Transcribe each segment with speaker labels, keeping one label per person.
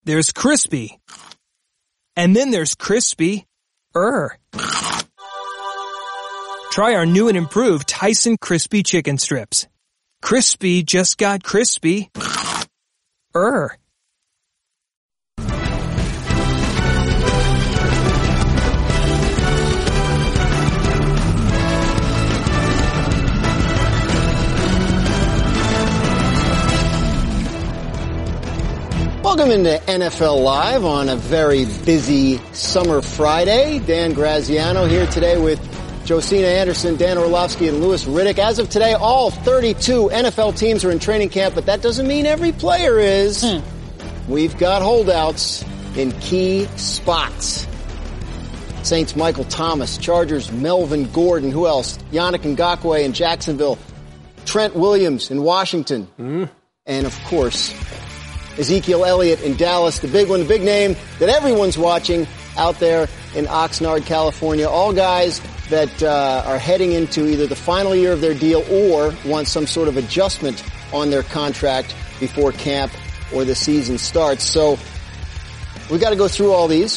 Speaker 1: there's crispy. And then there's crispy-er. Try our new and improved Tyson Crispy Chicken Strips. Crispy just got crispy-er.
Speaker 2: Welcome into NFL Live on a very busy summer Friday. Dan Graziano here today with Josina Anderson, Dan Orlovsky, and Louis Riddick. As of today, all 32 NFL teams are in training camp, but that doesn't mean every player is. We've got holdouts in key spots. Saints Michael Thomas, Chargers Melvin Gordon, who else? Yannick Ngakoue in Jacksonville, Trent Williams in Washington, and of course, Ezekiel Elliott in Dallas, the big one, the big name that everyone's watching out there in Oxnard, California. All guys that are heading into either the final year of their deal or want some sort of adjustment on their contract before camp or the season starts. So we've got to go through all these.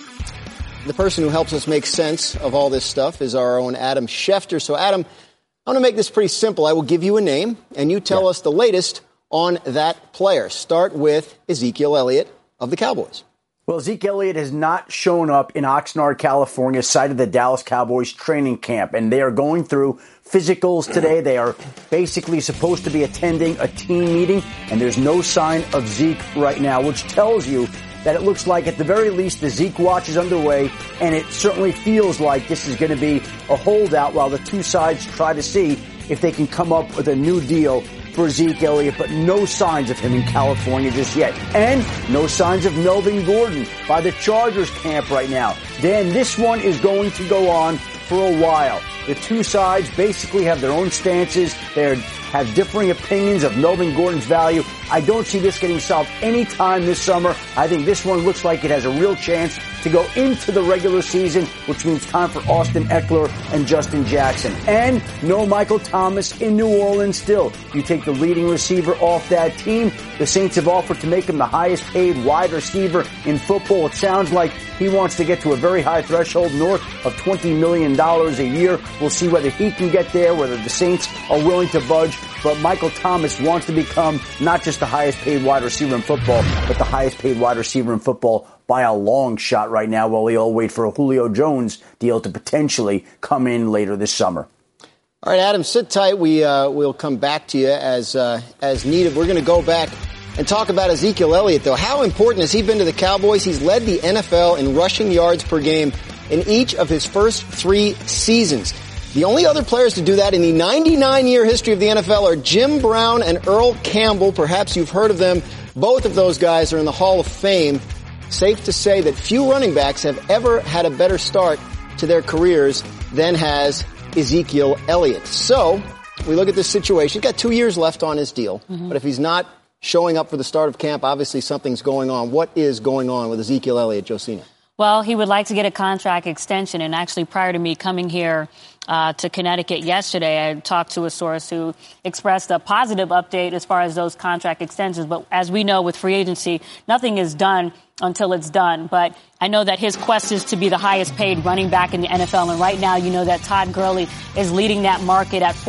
Speaker 2: The person who helps us make sense of all this stuff is our own Adam Schefter. So Adam, I'm going to make this pretty simple. I will give you a name and you tell us the latest on that player. Start with Ezekiel Elliott of the Cowboys.
Speaker 3: Well, Ezekiel Elliott has not shown up in Oxnard, California, site of the Dallas Cowboys training camp, and they are going through physicals today. They are basically supposed to be attending a team meeting, and there's no sign of Zeke right now, which tells you that it looks like at the very least the Zeke watch is underway, and it certainly feels like this is going to be a holdout while the two sides try to see if they can come up with a new deal for Zeke Elliott, but no signs of him in California just yet. And no signs of Melvin Gordon by the Chargers camp right now. Dan, this one is going to go on for a while. The two sides basically have their own stances. They have differing opinions of Melvin Gordon's value. I don't see this getting solved anytime this summer. I think this one looks like it has a real chance to go into the regular season, which means time for Austin Eckler and Justin Jackson. And no Michael Thomas in New Orleans still. You take the leading receiver off that team. The Saints have offered to make him the highest paid wide receiver in football. It sounds like he wants to get to a very high threshold north of $20 million a year. We'll see whether he can get there, whether the Saints are willing to budge. But Michael Thomas wants to become not just the highest paid wide receiver in football, but the highest paid wide receiver in football by a long shot right now, while we all wait for a Julio Jones deal to potentially come in later this summer.
Speaker 2: All right, Adam, sit tight. We'll come back to you as needed. We're going to go back and talk about Ezekiel Elliott, though. How important has he been to the Cowboys? He's led the NFL in rushing yards per game in each of his first 3 seasons. The only other players to do that in the 99-year history of the NFL are Jim Brown and Earl Campbell. Perhaps you've heard of them. Both of those guys are in the Hall of Fame. Safe to say that few running backs have ever had a better start to their careers than has Ezekiel Elliott. So we look at this situation. He's got 2 years left on his deal. But if he's not showing up for the start of camp, obviously something's going on. What is going on with Ezekiel Elliott, Josina?
Speaker 4: Well, he would like to get a contract extension. And actually, prior to me coming here to Connecticut yesterday, I talked to a source who expressed a positive update as far as those contract extensions. But as we know, with free agency, nothing is done until it's done. But I know that his quest is to be the highest paid running back in the NFL. And right now, you know that Todd Gurley is leading that market at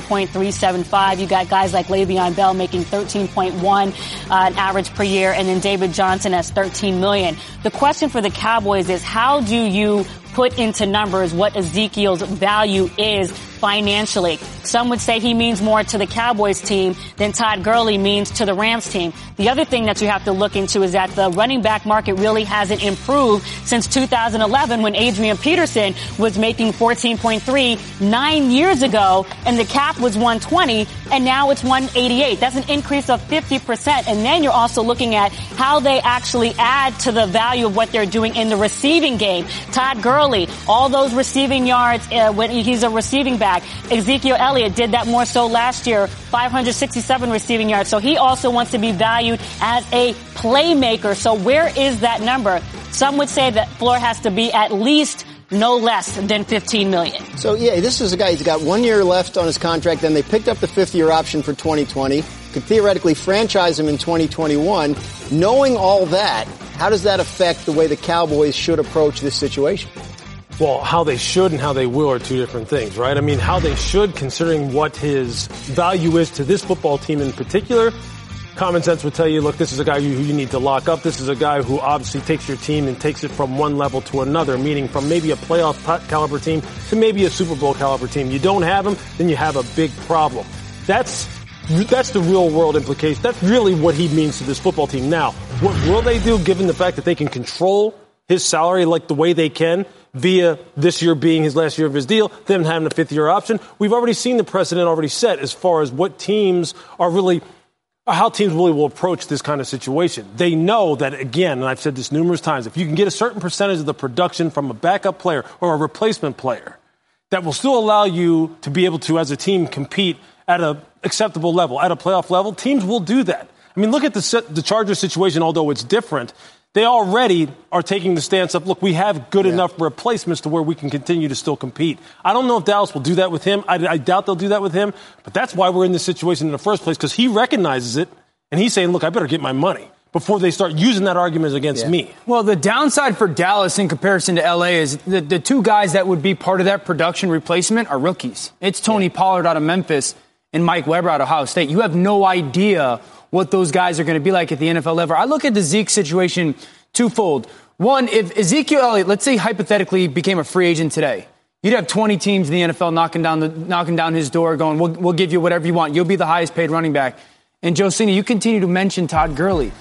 Speaker 4: 14.375. You got guys like Le'Veon Bell making 13.1 an average per year. And then David Johnson has 13 million. The question for the Cowboys is, how do you put into numbers what Ezekiel's value is financially? Some would say he means more to the Cowboys team than Todd Gurley means to the Rams team. The other thing that you have to look into is that the running back market really hasn't improved since 2011 when Adrian Peterson was making 14.3 9 years ago, and the cap was 120, and now it's 188. That's an increase of 50%. And then you're also looking at how they actually add to the value of what they're doing in the receiving game. Todd Gurley, all those receiving yards when he's a receiving back. Ezekiel Elliott did that more so last year, 567 receiving yards. So he also wants to be valued as a playmaker. So where is that number? Some would say that floor has to be at least no less than $15 million.
Speaker 2: So, yeah, this is a guy, he's got 1 year left on his contract. Then they picked up the 5th-year option for 2020. could theoretically franchise him in 2021. Knowing all that, how does that affect the way the Cowboys should approach this situation?
Speaker 5: Well, how they should and how they will are two different things, right? I mean, how they should, considering what his value is to this football team in particular, common sense would tell you, look, this is a guy who you need to lock up. This is a guy who obviously takes your team and takes it from one level to another, meaning from maybe a playoff caliber team to maybe a Super Bowl caliber team. You don't have him, then you have a big problem. That's the real world implication. That's really what he means to this football team. Now, what will they do given the fact that they can control his salary like the way they can via this year being his last year of his deal, them having a fifth-year option? We've already seen the precedent already set as far as what teams are really – how teams really will approach this kind of situation. They know that, again, and I've said this numerous times, if you can get a certain percentage of the production from a backup player or a replacement player, that will still allow you to be able to, as a team, compete at an acceptable level, at a playoff level, teams will do that. I mean, look at the Chargers situation, although it's different. They already are taking the stance of, look, we have good enough replacements to where we can continue to still compete. I don't know if Dallas will do that with him. I doubt they'll do that with him. But that's why we're in this situation in the first place, because he recognizes it, and he's saying, look, I better get my money before they start using that argument against me.
Speaker 6: Well, the downside for Dallas in comparison to L.A. is the two guys that would be part of that production replacement are rookies. It's Tony Pollard out of Memphis and Mike Weber out of Ohio State. You have no idea what those guys are going to be like at the NFL level. I look at the Zeke situation twofold. One, if Ezekiel Elliott, let's say hypothetically, became a free agent today, you'd have 20 teams in the NFL knocking down his door going, we'll give you whatever you want. You'll be the highest paid running back. And Josina, you continue to mention Todd Gurley.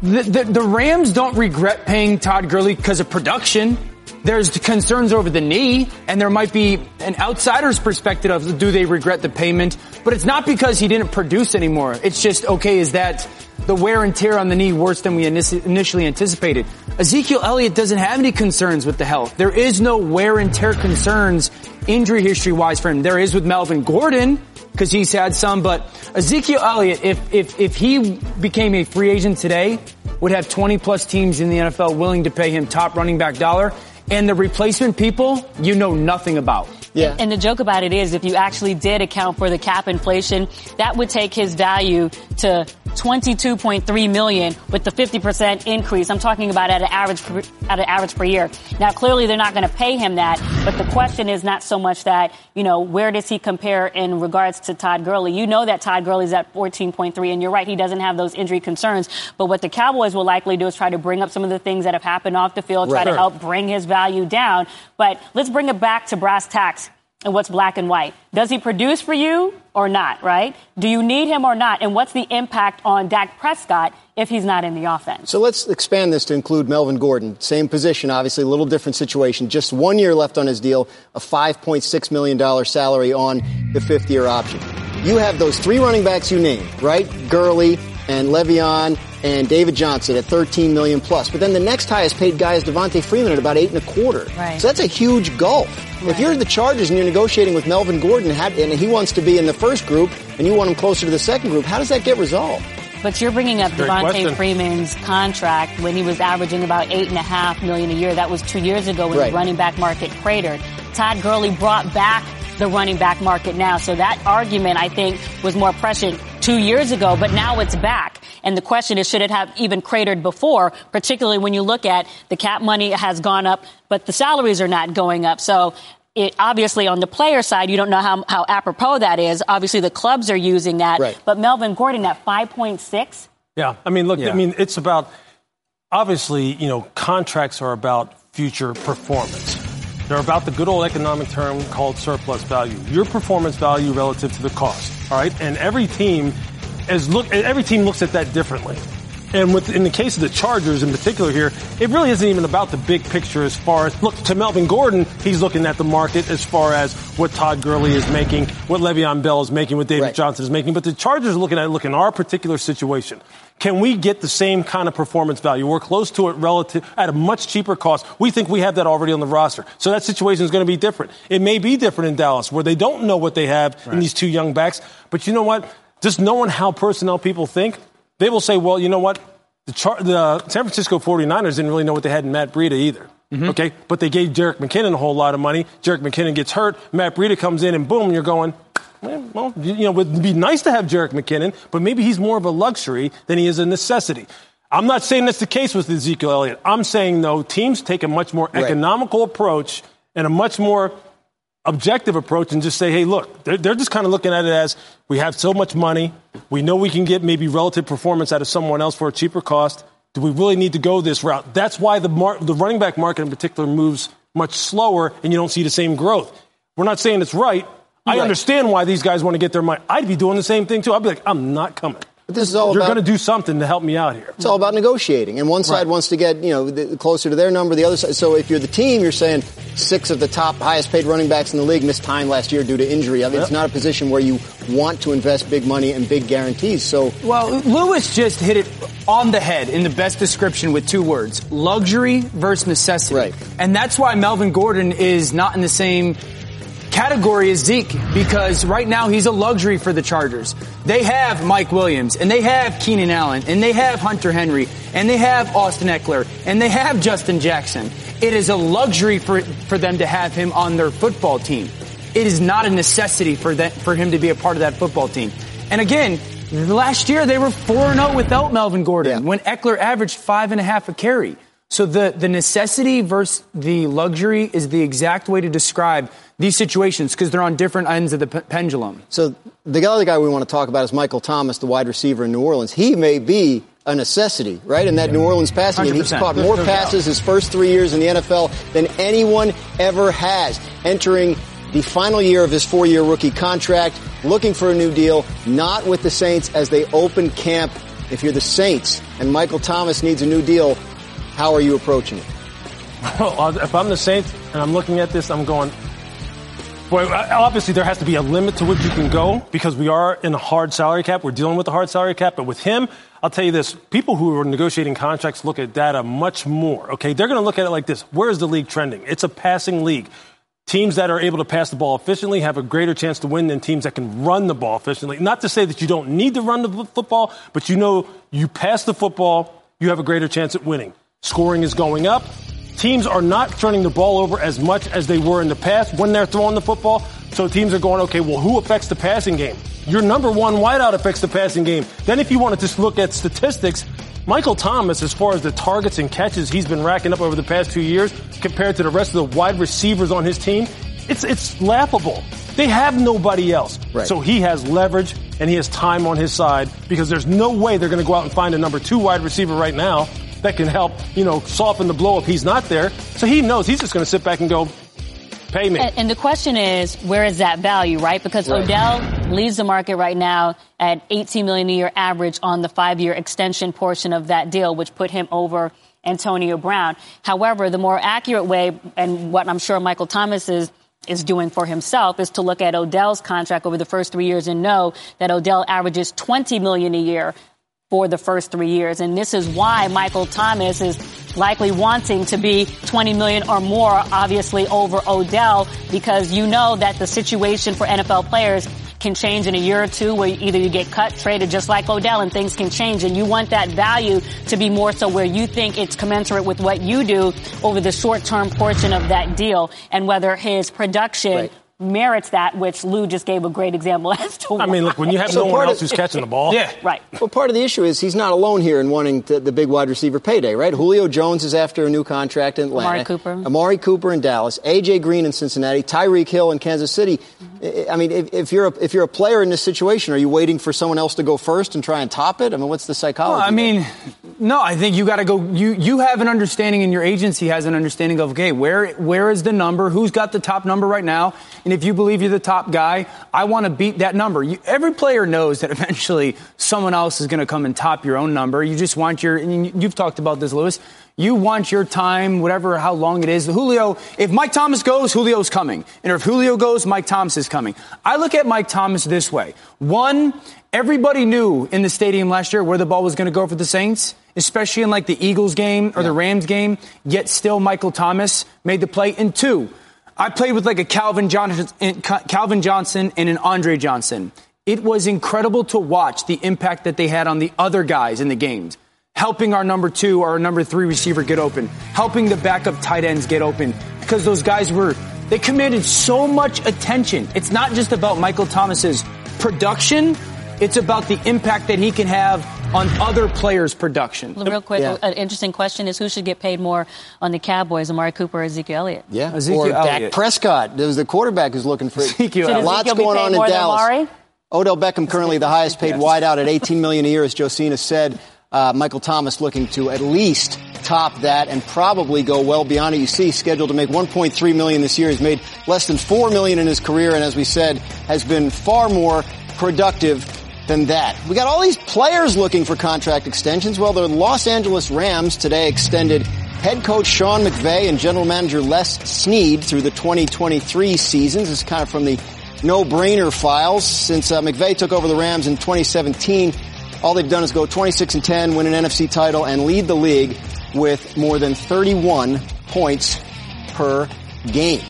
Speaker 6: The Rams don't regret paying Todd Gurley because of production. There's concerns over the knee, and there might be an outsider's perspective of do they regret the payment, but it's not because he didn't produce anymore. It's just, okay, is that the wear and tear on the knee worse than we initially anticipated? Ezekiel Elliott doesn't have any concerns with the health. There is no wear and tear concerns injury history-wise for him. There is with Melvin Gordon, because he's had some, but Ezekiel Elliott, if he became a free agent today, would have 20-plus teams in the NFL willing to pay him top running back dollar. And the replacement people, you know nothing about.
Speaker 4: Yeah. And the joke about it is if you actually did account for the cap inflation, that would take his value to $22.3 million with the 50% increase. I'm talking about at an average per year. Now, clearly they're not going to pay him that, but the question is not so much that, where does he compare in regards to Todd Gurley? You know that Todd Gurley's at 14.3, and you're right, he doesn't have those injury concerns. But what the Cowboys will likely do is try to bring up some of the things that have happened off the field, try to help bring his value down. But let's bring it back to brass tacks and what's black and white. Does he produce for you or not, right? Do you need him or not? And what's the impact on Dak Prescott if he's not in the offense? So
Speaker 2: let's expand this to include Melvin Gordon. Same position, obviously, a little different situation. Just 1 year left on his deal, a $5.6 million salary on the fifth-year option. You have those three running backs you named, right? Gurley and Le'Veon and David Johnson at $13 million plus. But then the next highest paid guy is Devontae Freeman at about $8.25. Right. So that's a huge gulf. Right. If you're the Chargers and you're negotiating with Melvin Gordon and he wants to be in the first group and you want him closer to the second group, how does that get resolved?
Speaker 4: But you're bringing up Devontae Freeman's contract when he was averaging about $8.5 million a year. That was 2 years ago when the running back market cratered. Todd Gurley brought back the running back market now. So that argument, I think, was more prescient 2 years ago, but now it's back. And the question is, should it have even cratered before, particularly when you look at the cap money has gone up, but the salaries are not going up. So obviously on the player side, you don't know how apropos that is. Obviously the clubs are using that. Right. But Melvin Gordon at 5.6?
Speaker 5: Yeah. I mean, look, it's about, obviously, contracts are about future performance. They're about the good old economic term called surplus value. Your performance value relative to the cost. All right. And every team looks at that differently. And in the case of the Chargers in particular here, it really isn't even about the big picture as far as, look, to Melvin Gordon, he's looking at the market as far as what Todd Gurley is making, what Le'Veon Bell is making, what David Johnson is making. But the Chargers are looking at, in our particular situation, can we get the same kind of performance value? We're close to it relative at a much cheaper cost. We think we have that already on the roster. So that situation is going to be different. It may be different in Dallas where they don't know what they have in these two young backs. But you know what? Just knowing how personnel people think, they will say, well, you know what? The San Francisco 49ers didn't really know what they had in Matt Breida either. Mm-hmm. Okay? But they gave Jerick McKinnon a whole lot of money. Jerick McKinnon gets hurt. Matt Breida comes in and boom, you're going, Well, it would be nice to have Jerick McKinnon, but maybe he's more of a luxury than he is a necessity. I'm not saying that's the case with Ezekiel Elliott. I'm saying, though, teams take a much more economical approach and a much more objective approach and just say, hey, look, they're just kind of looking at it as we have so much money. We know we can get maybe relative performance out of someone else for a cheaper cost. Do we really need to go this route? That's why the running back market in particular moves much slower and you don't see the same growth. We're not saying it's right. I understand why these guys want to get their money. I'd be doing the same thing, too. I'd be like, I'm not coming.
Speaker 2: But this is all
Speaker 5: You're going to do something to help me out here.
Speaker 2: It's all about negotiating. And one side wants to get, closer to their number. The other side. So if you're the team, you're saying 6 of the top highest paid running backs in the league missed time last year due to injury. I mean, It's not a position where you want to invest big money and big guarantees. So,
Speaker 6: well, Lewis just hit it on the head in the best description with 2 words: luxury versus necessity.
Speaker 2: Right.
Speaker 6: And that's why Melvin Gordon is not in the same category as Zeke, because right now he's a luxury for the Chargers. They have Mike Williams, and they have Keenan Allen, and they have Hunter Henry, and they have Austin Eckler, and they have Justin Jackson. It is a luxury for them to have him on their football team. It is not a necessity for him to be a part of that football team. And again, last year they were 4-0 without Melvin Gordon when Eckler averaged 5.5 a carry. So the necessity versus the luxury is the exact way to describe these situations because they're on different ends of the pendulum.
Speaker 2: So the other guy we want to talk about is Michael Thomas, the wide receiver in New Orleans. He may be a necessity, right, in that New Orleans passing game. He's caught more passes his first 3 years in the NFL than anyone ever has. Entering the final year of his 4-year rookie contract, looking for a new deal, not with the Saints as they open camp. If you're the Saints and Michael Thomas needs a new deal, how are you approaching it?
Speaker 5: Well, if I'm the Saints and I'm looking at this, I'm going, boy, obviously there has to be a limit to which you can go because we are in a hard salary cap. We're dealing with a hard salary cap. But with him, I'll tell you this, people who are negotiating contracts look at data much more, okay? They're going to look at it like this. Where is the league trending? It's a passing league. Teams that are able to pass the ball efficiently have a greater chance to win than teams that can run the ball efficiently. Not to say that you don't need to run the football, but you pass the football, you have a greater chance at winning. Scoring is going up. Teams are not turning the ball over as much as they were in the past when they're throwing the football. So teams are going, okay, well, who affects the passing game? Your number one wideout affects the passing game. Then if you want to just look at statistics, Michael Thomas, as far as the targets and catches he's been racking up over the past 2 years compared to the rest of the wide receivers on his team, it's laughable. They have nobody else. Right. So he has leverage and he has time on his side because there's no way they're going to go out and find a number 2 wide receiver right now that can help, soften the blow if he's not there. So he knows he's just going to sit back and go, pay me.
Speaker 4: And the question is, where is that value, right? Because Odell leads the market right now at $18 million a year average on the 5-year extension portion of that deal, which put him over Antonio Brown. However, the more accurate way, and what I'm sure Michael Thomas is doing for himself, is to look at Odell's contract over the first 3 years and know that Odell averages $20 million a year for the first 3 years. And this is why Michael Thomas is likely wanting to be $20 million or more, obviously, over Odell, because you know that the situation for NFL players can change in a year or two where either you get cut, traded just like Odell, and things can change. And you want that value to be more so where you think it's commensurate with what you do over the short-term portion of that deal and whether his production merits that, which Lou just gave a great example as to why.
Speaker 5: I mean, look, when you have no one else who's catching the ball.
Speaker 6: Yeah.
Speaker 4: Right.
Speaker 2: Well, part of the issue is he's not alone here in wanting the big wide receiver payday, right? Julio Jones is after a new contract in Atlanta. Amari Cooper in Dallas. A.J. Green in Cincinnati. Tyreek Hill in Kansas City. I mean, if you're a player in this situation, are you waiting for someone else to go first and try and top it? I mean, what's the psychology?
Speaker 6: Well, I mean, no, I think you got to go. You have an understanding, and your agency has an understanding of, okay, where is the number? Who's got the top number right now? And if you believe you're the top guy, I want to beat that number. Every player knows that eventually someone else is going to come and top your own number. You just want you've talked about this, Lewis. You want your time, whatever, how long it is. Julio, if Mike Thomas goes, Julio's coming. And if Julio goes, Mike Thomas is coming. I look at Mike Thomas this way. One, everybody knew in the stadium last year where the ball was going to go for the Saints, especially in like the Eagles game or the Rams game, yet still Michael Thomas made the play. And two, I played with like a Calvin Johnson and an Andre Johnson. It was incredible to watch the impact that they had on the other guys in the games. Helping our number 2 or our number 3 receiver get open. Helping the backup tight ends get open. Because those guys were They commanded so much attention. It's not just about Michael Thomas's production. It's about the impact that he can have on other players' production.
Speaker 4: Real quick, an interesting question is who should get paid more on the Cowboys, Amari Cooper or Ezekiel Elliott?
Speaker 2: Yeah,
Speaker 6: Ezekiel
Speaker 2: or Dak
Speaker 6: Elliott.
Speaker 2: Prescott. There was the quarterback who's looking for
Speaker 6: Ezekiel Elliott.
Speaker 2: Lots going on in Dallas. Odell Beckham currently the highest paid wideout at $18 million a year, as Josina said. Michael Thomas looking to at least top that and probably go well beyond it. You see, scheduled to make $1.3 million this year. He's made less than $4 million in his career, and as we said, has been far more productive than that. We got all these players looking for contract extensions. Well, the Los Angeles Rams today extended head coach Sean McVay and general manager Les Snead through the 2023 seasons. This is kind of from the no-brainer files. Since McVay took over the Rams in 2017, all they've done is go 26-10, win an NFC title, and lead the league with more than 31 points per game.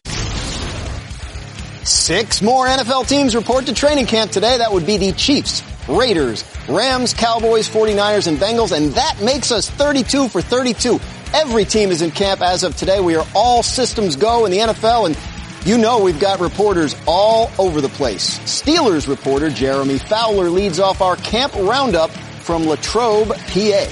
Speaker 2: 6 more NFL teams report to training camp today. That would be the Chiefs, Raiders, Rams, Cowboys, 49ers, and Bengals, and that makes us 32 for 32. Every team is in camp as of today. We are all systems go in the NFL, and you know we've got reporters all over the place. Steelers reporter Jeremy Fowler leads off our camp roundup from Latrobe, PA.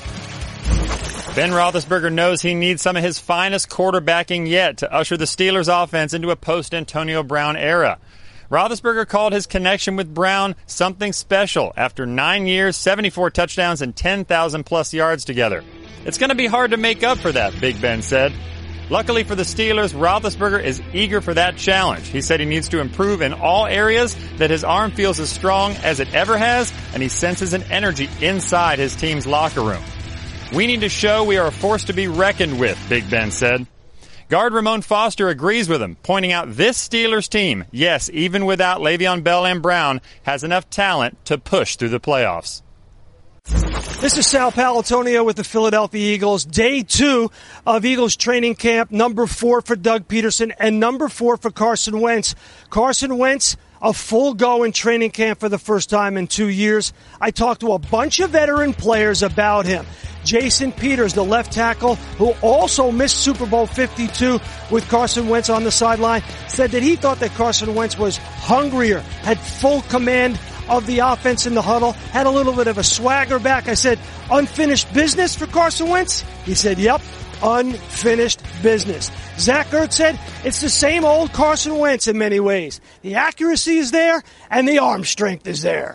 Speaker 7: Ben Roethlisberger knows he needs some of his finest quarterbacking yet to usher the Steelers offense into a post-Antonio Brown era. Roethlisberger called his connection with Brown something special after 9 years, 74 touchdowns, and 10,000-plus yards together. It's going to be hard to make up for that, Big Ben said. Luckily for the Steelers, Roethlisberger is eager for that challenge. He said he needs to improve in all areas, that his arm feels as strong as it ever has, and he senses an energy inside his team's locker room. We need to show we are a force to be reckoned with, Big Ben said. Guard Ramon Foster agrees with him, pointing out this Steelers team, yes, even without Le'Veon Bell and Brown, has enough talent to push through the playoffs.
Speaker 8: This is Sal Paolantonio with the Philadelphia Eagles. Day 2 of Eagles training camp, number 4 for Doug Peterson and number 4 for Carson Wentz. Carson Wentz, a full go in training camp for the first time in 2 years. I talked to a bunch of veteran players about him. Jason Peters, the left tackle, who also missed Super Bowl 52 with Carson Wentz on the sideline, said that he thought that Carson Wentz was hungrier, had full command of the offense in the huddle, had a little bit of a swagger back. I said, unfinished business for Carson Wentz? He said, yep, unfinished business. Zach Ertz said, it's the same old Carson Wentz in many ways. The accuracy is there, and the arm strength is there.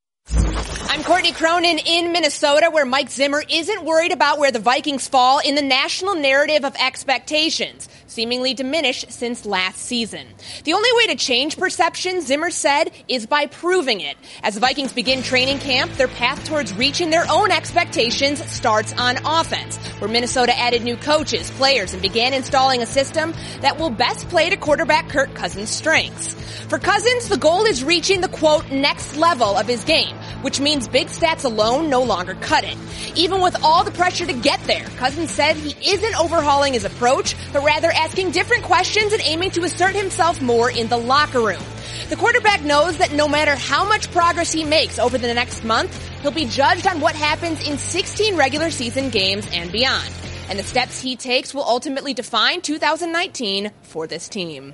Speaker 9: I'm Courtney Cronin in Minnesota, where Mike Zimmer isn't worried about where the Vikings fall in the national narrative of expectations, seemingly diminished since last season. The only way to change perception, Zimmer said, is by proving it. As the Vikings begin training camp, their path towards reaching their own expectations starts on offense, where Minnesota added new coaches, players, and began installing a system that will best play to quarterback Kirk Cousins' strengths. For Cousins, the goal is reaching the, quote, next level of his game, which means big stats alone no longer cut it. Even with all the pressure to get there, Cousins said he isn't overhauling his approach, but rather asking different questions and aiming to assert himself more in the locker room. The quarterback knows that no matter how much progress he makes over the next month, he'll be judged on what happens in 16 regular season games and beyond. And the steps he takes will ultimately define 2019 for this team.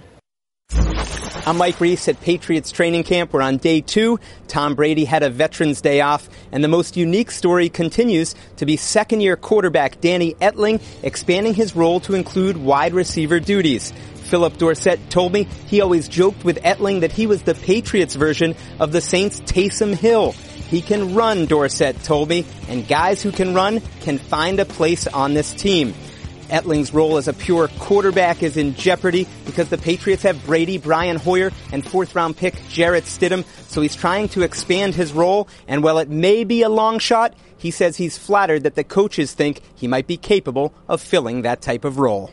Speaker 10: I'm Mike Reese at Patriots training camp. We're on day 2. Tom Brady had a Veterans Day off, and the most unique story continues to be second-year quarterback Danny Etling expanding his role to include wide receiver duties. Philip Dorsett told me he always joked with Etling that he was the Patriots version of the Saints' Taysom Hill. He can run, Dorsett told me, and guys who can run can find a place on this team. Etling's role as a pure quarterback is in jeopardy because the Patriots have Brady, Brian Hoyer, and 4th-round pick Jarrett Stidham, so he's trying to expand his role, and while it may be a long shot, he says he's flattered that the coaches think he might be capable of filling that type of role.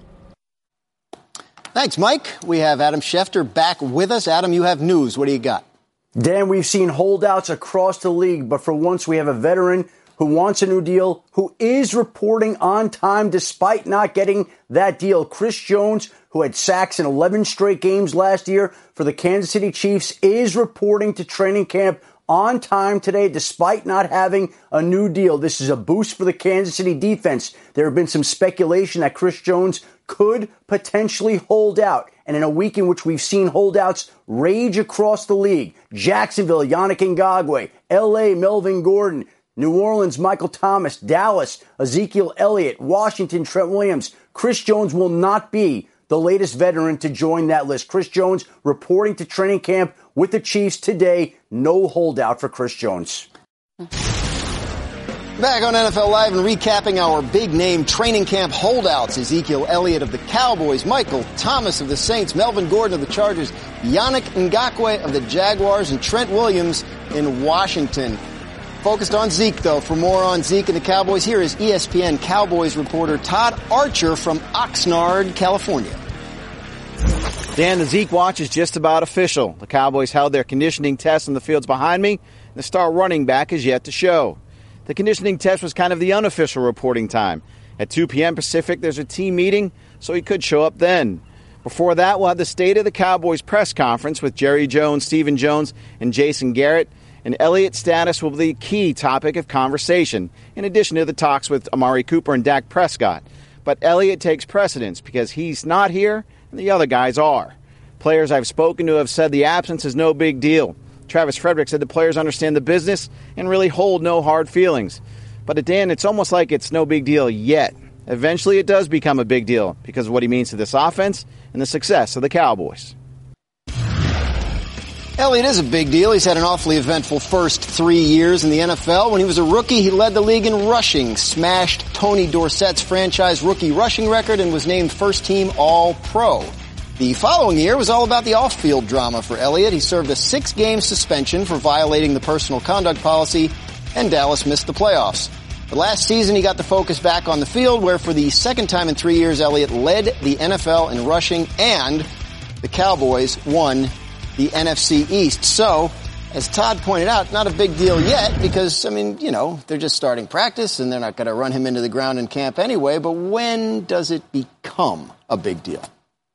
Speaker 2: Thanks, Mike. We have Adam Schefter back with us. Adam, you have news. What do you got?
Speaker 3: Dan, we've seen holdouts across the league, but for once we have a veteran who wants a new deal, who is reporting on time despite not getting that deal. Chris Jones, who had sacks in 11 straight games last year for the Kansas City Chiefs, is reporting to training camp on time today despite not having a new deal. This is a boost for the Kansas City defense. There have been some speculation that Chris Jones could potentially hold out. and in a week in which we've seen holdouts rage across the league. Jacksonville, Yannick Ngakoue, L.A., Melvin Gordon, New Orleans, Michael Thomas, Dallas, Ezekiel Elliott, Washington, Trent Williams. Chris Jones will not be the latest veteran to join that list. Chris Jones reporting to training camp with the Chiefs today. No holdout for Chris Jones.
Speaker 2: Back on NFL Live and recapping our big-name training camp holdouts. Ezekiel Elliott of the Cowboys, Michael Thomas of the Saints, Melvin Gordon of the Chargers, Yannick Ngakoue of the Jaguars, and Trent Williams in Washington. Focused on Zeke, though. For more on Zeke and the Cowboys, here is ESPN Cowboys reporter Todd Archer from Oxnard, California.
Speaker 11: Dan, the Zeke watch is just about official. The Cowboys held their conditioning test on the fields behind me. The star running back is yet to show. The conditioning test was kind of the unofficial reporting time. At 2 p.m. Pacific, there's a team meeting, so he could show up then. Before that, we'll have the State of the Cowboys press conference with Jerry Jones, Stephen Jones, and Jason Garrett. And Elliott's status will be the key topic of conversation, in addition to the talks with Amari Cooper and Dak Prescott. But Elliott takes precedence because he's not here and the other guys are. Players I've spoken to have said the absence is no big deal. Travis Frederick said the players understand the business and really hold no hard feelings. But to Dan, it's almost like it's no big deal yet. Eventually it does become a big deal because of what he means to this offense and the success of the Cowboys.
Speaker 2: Elliott is a big deal. He's had an awfully eventful first 3 years in the NFL. When he was a rookie, he led the league in rushing, smashed Tony Dorsett's franchise rookie rushing record, and was named first-team All-Pro. The following year was all about the off-field drama for Elliott. He served a 6-game suspension for violating the personal conduct policy, and Dallas missed the playoffs. But last season, he got the focus back on the field, where for the second time in 3 years, Elliott led the NFL in rushing, and the Cowboys won the NFC East. So, as Todd pointed out, not a big deal yet because, they're just starting practice and they're not going to run him into the ground in camp anyway. But when does it become a big deal?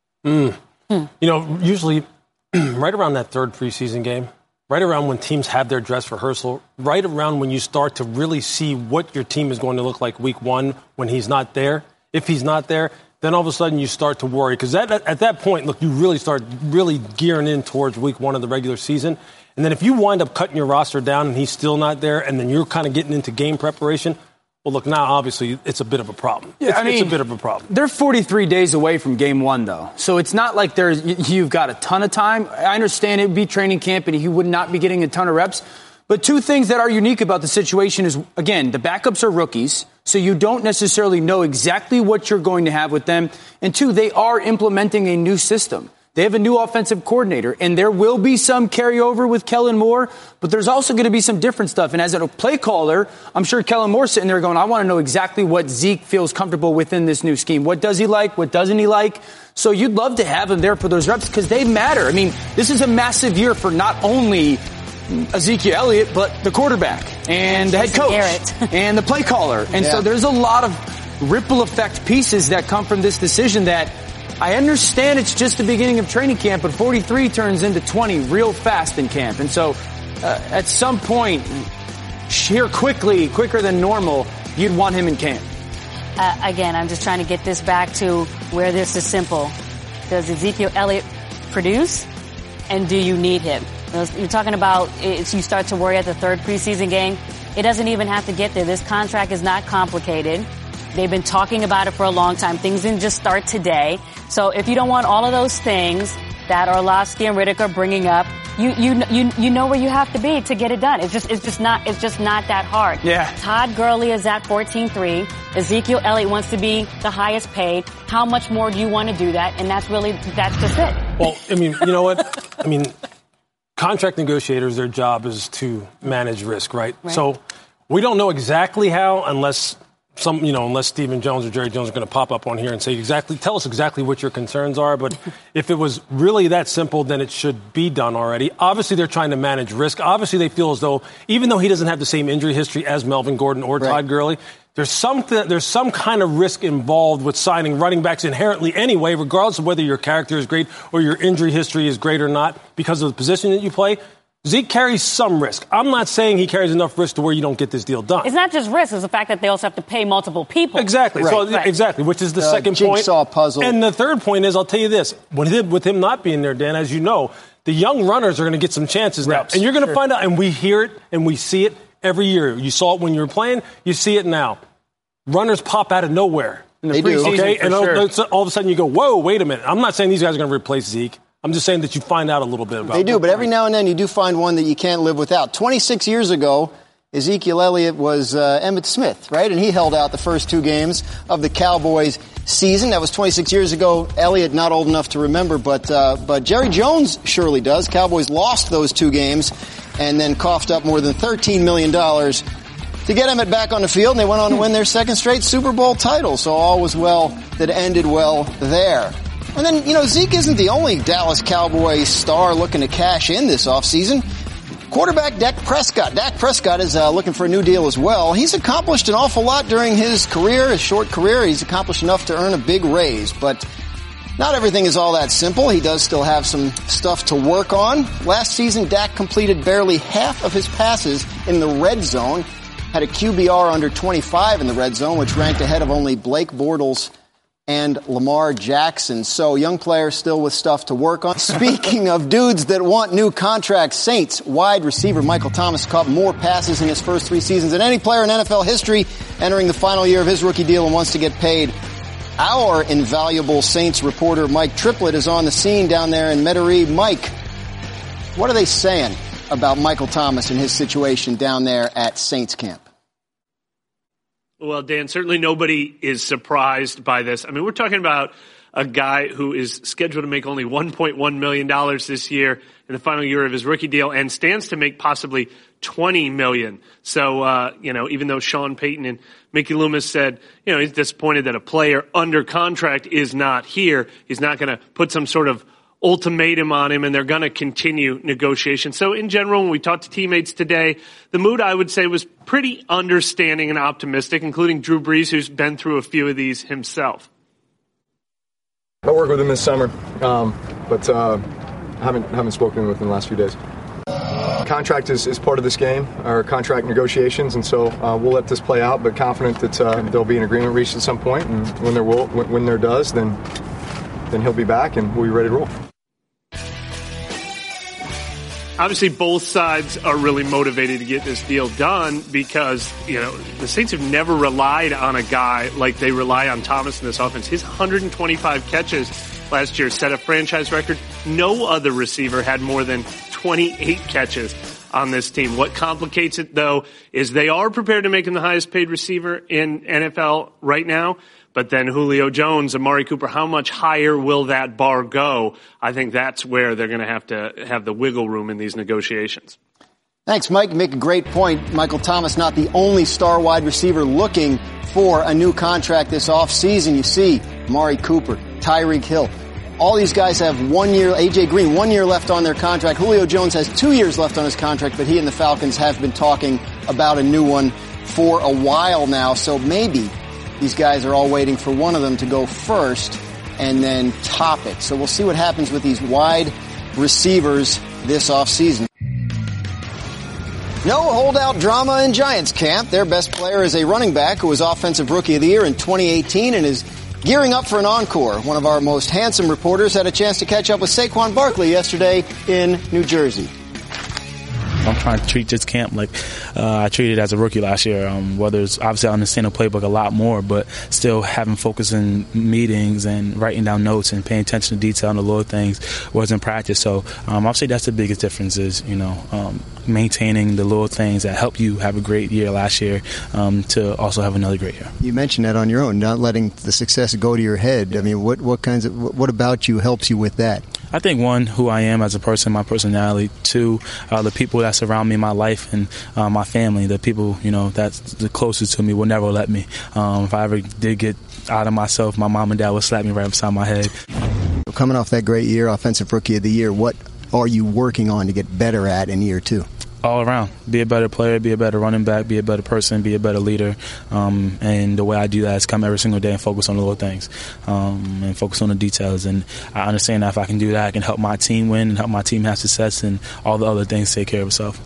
Speaker 5: Usually right around that third preseason game, right around when teams have their dress rehearsal, right around when you start to really see what your team is going to look like week one when he's not there. If he's not there, then all of a sudden you start to worry. Because at that point, look, you really start gearing in towards week one of the regular season. And then if you wind up cutting your roster down and he's still not there, and then you're kind of getting into game preparation, well, look, now obviously it's a bit of a problem.
Speaker 6: Yeah,
Speaker 5: it's a bit of a problem.
Speaker 6: They're 43 days away from game one, though. So it's not like you've got a ton of time. I understand it would be training camp and he would not be getting a ton of reps. But two things that are unique about the situation is, again, the backups are rookies, so you don't necessarily know exactly what you're going to have with them. And two, they are implementing a new system. They have a new offensive coordinator, and there will be some carryover with Kellen Moore, but there's also going to be some different stuff. And as a play caller, I'm sure Kellen Moore's sitting there going, I want to know exactly what Zeke feels comfortable within this new scheme. What does he like? What doesn't he like? So you'd love to have him there for those reps because they matter. I mean, this is a massive year for not only Ezekiel Elliott, but the quarterback and the head coach and the play caller. And so there's a lot of ripple effect pieces that come from this decision that I understand it's just the beginning of training camp, but 43 turns into 20 real fast in camp. And so at some point here quicker than normal, you'd want him in camp.
Speaker 4: Again, I'm just trying to get this back to where this is simple. Does Ezekiel Elliott produce? And do you need him? You're talking about you start to worry at the third preseason game. It doesn't even have to get there. This contract is not complicated. They've been talking about it for a long time. Things didn't just start today. So if you don't want all of those things that Orlovsky and Riddick are bringing up, you know where you have to be to get it done. It's just not that hard.
Speaker 6: Yeah.
Speaker 4: Todd Gurley is at 14-3. Ezekiel Elliott wants to be the highest paid. How much more do you want to do that? And that's just it.
Speaker 5: Well, you know what? Contract negotiators, their job is to manage risk, right? So we don't know exactly how unless Stephen Jones or Jerry Jones are going to pop up on here and tell us exactly what your concerns are. But if it was really that simple, then it should be done already. Obviously, they're trying to manage risk. Obviously, they feel as though, even though he doesn't have the same injury history as Melvin Gordon or Todd Gurley, there's some kind of risk involved with signing running backs inherently anyway, regardless of whether your character is great or your injury history is great or not, because of the position that you play. Zeke carries some risk. I'm not saying he carries enough risk to where you don't get this deal done.
Speaker 4: It's not just risk. It's the fact that they also have to pay multiple people.
Speaker 5: Exactly.
Speaker 2: Right.
Speaker 5: So, exactly, which is the second point.
Speaker 2: Jigsaw puzzle.
Speaker 5: And the third point is, I'll tell you this. With him not being there, Dan, as you know, the young runners are going to get some chances now. And you're going to find out, and we hear it and we see it every year. You saw it when you were playing. You see it now. Runners pop out of nowhere in the preseason. Okay? And all of a sudden you go, whoa, wait a minute. I'm not saying these guys are going to replace Zeke. I'm just saying that you find out a little bit about it.
Speaker 2: They do, but every now and then you do find one that you can't live without. 26 years ago, Ezekiel Elliott was Emmitt Smith, right? And he held out the first 2 games of the Cowboys season. That was 26 years ago. Elliott not old enough to remember, but Jerry Jones surely does. Cowboys lost those 2 games and then coughed up more than $13 million to get Emmitt back on the field, and they went on to win their second straight Super Bowl title. So all was well that ended well there. And then, Zeke isn't the only Dallas Cowboys star looking to cash in this offseason. Quarterback Dak Prescott. Dak Prescott is looking for a new deal as well. He's accomplished an awful lot during his career, his short career. He's accomplished enough to earn a big raise, but not everything is all that simple. He does still have some stuff to work on. Last season, Dak completed barely half of his passes in the red zone, had a QBR under 25 in the red zone, which ranked ahead of only Blake Bortles and Lamar Jackson. So young players still with stuff to work on. Speaking of dudes that want new contracts, Saints wide receiver Michael Thomas caught more passes in his first 3 seasons than any player in NFL history, entering the final year of his rookie deal and wants to get paid. Our invaluable Saints reporter Mike Triplett is on the scene down there in Metairie. Mike, what are they saying about Michael Thomas and his situation down there at Saints camp?
Speaker 12: Well, Dan, certainly nobody is surprised by this. I mean, we're talking about a guy who is scheduled to make only $1.1 million this year in the final year of his rookie deal and stands to make possibly $20 million. So, even though Sean Payton and Mickey Loomis said, he's disappointed that a player under contract is not here, he's not going to put some sort of ultimatum on him, and they're going to continue negotiations. So in general, when we talked to teammates today, the mood, I would say, was pretty understanding and optimistic, including Drew Brees, who's been through a few of these himself.
Speaker 13: I worked with him this summer, but haven't spoken with him in the last few days. Contract is part of this game, our contract negotiations, and so we'll let this play out, but confident that there'll be an agreement reached at some point, and when there does, then he'll be back and we'll be ready to roll.
Speaker 12: Obviously, both sides are really motivated to get this deal done because, the Saints have never relied on a guy like they rely on Thomas in this offense. His 125 catches last year set a franchise record. No other receiver had more than 28 catches on this team. What complicates it, though, is they are prepared to make him the highest paid receiver in NFL right now. But then Julio Jones, Amari Cooper, how much higher will that bar go? I think that's where they're going to have the wiggle room in these negotiations.
Speaker 2: Thanks, Mike. You make a great point. Michael Thomas, not the only star wide receiver looking for a new contract this offseason. You see Amari Cooper, Tyreek Hill. All these guys have 1 year, A.J. Green, 1 year left on their contract. Julio Jones has 2 years left on his contract, but he and the Falcons have been talking about a new one for a while now. So maybe these guys are all waiting for one of them to go first and then top it. So we'll see what happens with these wide receivers this offseason. No holdout drama in Giants camp. Their best player is a running back who was Offensive Rookie of the Year in 2018 and is gearing up for an encore. One of our most handsome reporters had a chance to catch up with Saquon Barkley yesterday in New Jersey.
Speaker 14: I'm trying to treat this camp like I treated it as a rookie last year. Whether it's obviously I understand the playbook a lot more, but still having focus in meetings and writing down notes and paying attention to detail on the little things was in practice. So I'll say that's the biggest difference is, maintaining the little things that helped you have a great year last year to also have another great year.
Speaker 2: You mentioned that on your own, not letting the success go to your head. I mean, what about you helps you with that?
Speaker 14: I think, one, who I am as a person, my personality. Two, the people that surround me in my life and my family, the people, that's the closest to me will never let me. If I ever did get out of myself, my mom and dad would slap me right beside my head.
Speaker 2: Coming off that great year, Offensive Rookie of the Year, what are you working on to get better at in year two?
Speaker 14: all around. Be a better player, be a better running back, be a better person, be a better leader. And the way I do that is come every single day and focus on the little things and focus on the details. And I understand that if I can do that, I can help my team win and help my team have success, and all the other things take care of itself.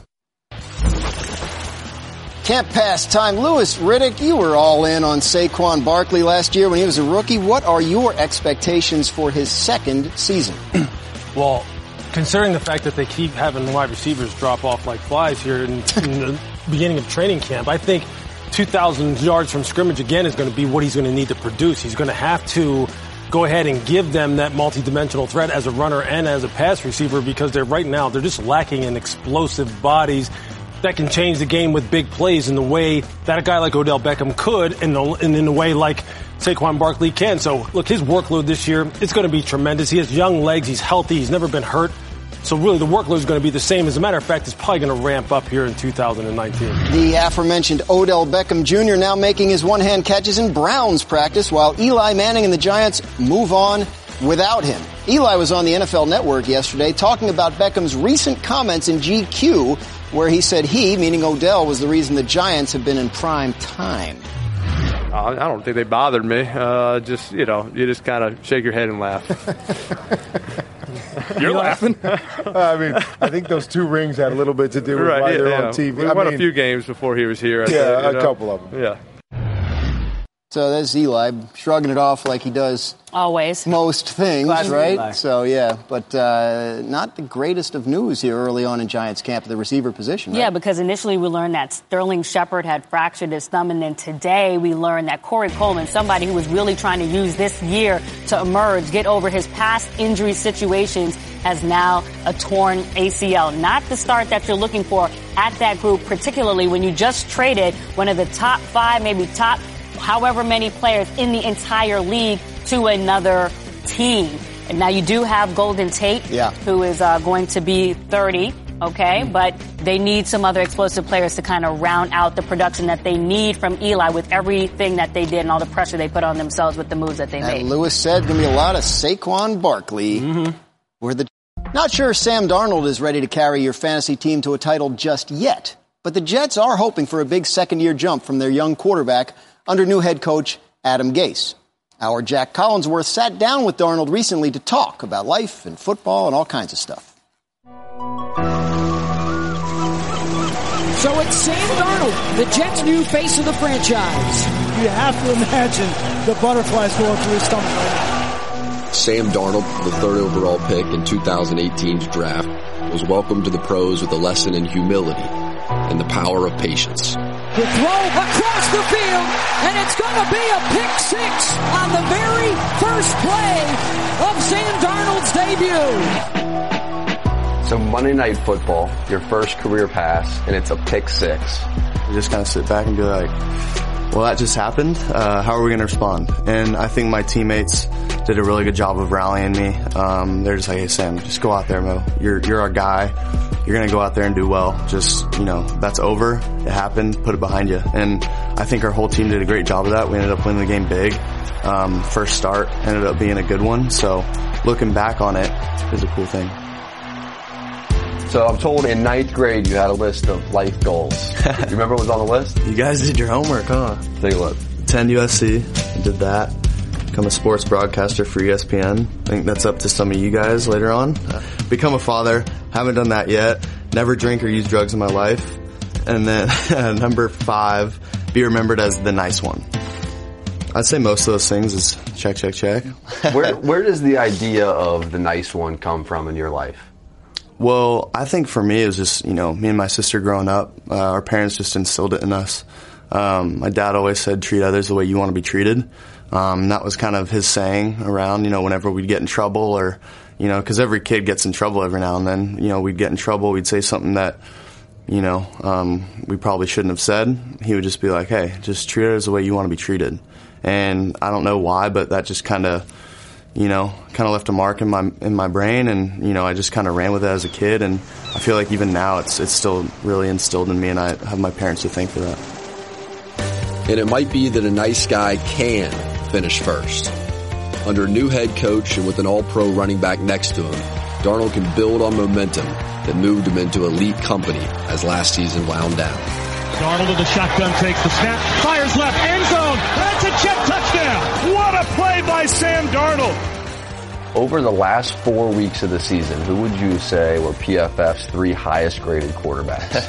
Speaker 2: Can't pass time. Louis Riddick, you were all in on Saquon Barkley last year when he was a rookie. What are your expectations for his second season?
Speaker 5: Well, considering the fact that they keep having wide receivers drop off like flies here in the beginning of training camp, I think 2,000 yards from scrimmage again is going to be what he's going to need to produce. He's going to have to go ahead and give them that multi-dimensional threat as a runner and as a pass receiver, because they're just lacking in explosive bodies that can change the game with big plays in the way that a guy like Odell Beckham could, and in the way like Saquon Barkley can. So, look, his workload this year, it's going to be tremendous. He has young legs. He's healthy. He's never been hurt. So, really, the workload is going to be the same. As a matter of fact, it's probably going to ramp up here in 2019.
Speaker 2: The aforementioned Odell Beckham Jr. now making his one-hand catches in Browns practice, while Eli Manning and the Giants move on without him. Eli was on the NFL Network yesterday talking about Beckham's recent comments in GQ, where he said he, meaning Odell, was the reason the Giants have been in prime time.
Speaker 15: I don't think they bothered me. You just kind of shake your head and laugh.
Speaker 16: You're laughing? I mean, I think those 2 rings had a little bit to do with why they're on TV.
Speaker 15: We won a few games before he was here.
Speaker 16: A couple of them.
Speaker 15: Yeah.
Speaker 2: So there's Eli shrugging it off like he does
Speaker 4: always
Speaker 2: most things,
Speaker 4: Classic
Speaker 2: right?
Speaker 4: Eli.
Speaker 2: So, yeah, but not the greatest of news here early on in Giants camp at the receiver position, right?
Speaker 4: Yeah, because initially we learned that Sterling Shepard had fractured his thumb, and then today we learned that Corey Coleman, somebody who was really trying to use this year to emerge, get over his past injury situations, has now a torn ACL. Not the start that you're looking for at that group, particularly when you just traded one of the top 5, maybe top however many players in the entire league to another team. And now you do have Golden Tate, who is going to be 30, okay? But they need some other explosive players to kind of round out the production that they need from Eli with everything that they did and all the pressure they put on themselves with the moves that they made.
Speaker 2: And Lewis said going to be a lot of Saquon Barkley. Not sure Sam Darnold is ready to carry your fantasy team to a title just yet, but the Jets are hoping for a big second-year jump from their young quarterback under new head coach Adam Gase. Our Jack Collinsworth sat down with Darnold recently to talk about life and football and all kinds of stuff.
Speaker 17: So it's Sam Darnold, the Jets' new face of the franchise.
Speaker 8: You have to imagine the butterflies going through his stomach right now.
Speaker 18: Sam Darnold, the 3rd overall pick in 2018's draft, was welcomed to the pros with a lesson in humility and the power of patience.
Speaker 17: The throw across the field, and it's going to be a pick 6 on the very first play of Sam Darnold's debut.
Speaker 19: So Monday Night Football, your first career pass, and it's a pick 6.
Speaker 20: You just kind of sit back and be like, well, that just happened. How are we going to respond? And I think my teammates did a really good job of rallying me. They're just like, hey, Sam, just go out there, Mo. You're our guy. You're going to go out there and do well. Just, that's over. It happened. Put it behind you. And I think our whole team did a great job of that. We ended up winning the game big. First start ended up being a good one. So looking back on it is a cool thing.
Speaker 19: So I'm told in 9th grade you had a list of life goals. Do you remember what was on the list?
Speaker 20: You guys did your homework, huh?
Speaker 19: Take a look.
Speaker 20: Attend USC. Did that. Become a sports broadcaster for ESPN. I think that's up to some of you guys later on. Become a father. Haven't done that yet. Never drink or use drugs in my life. And then number 5, be remembered as the nice one. I'd say most of those things is check, check, check.
Speaker 19: Where does the idea of the nice one come from in your life?
Speaker 20: Well, I think for me it was just, me and my sister growing up, our parents just instilled it in us. My dad always said, treat others the way you want to be treated. That was kind of his saying around, whenever we'd get in trouble or, because every kid gets in trouble every now and then, we'd get in trouble, we'd say something that, we probably shouldn't have said. He would just be like, hey, just treat others the way you want to be treated. And I don't know why, but that just kind of left a mark in my brain, and I just kind of ran with it as a kid, and I feel like even now it's still really instilled in me, and I have my parents to thank for that.
Speaker 18: And it might be that a nice guy can finish first. Under a new head coach and with an all-pro running back next to him, Darnold can build on momentum that moved him into elite company as last season wound down.
Speaker 21: Darnold in the shotgun takes the snap, fires left, end zone. That's a jet touchdown. What a play by Sam Darnold.
Speaker 19: Over the last 4 weeks of the season, who would you say were PFF's 3 highest graded quarterbacks?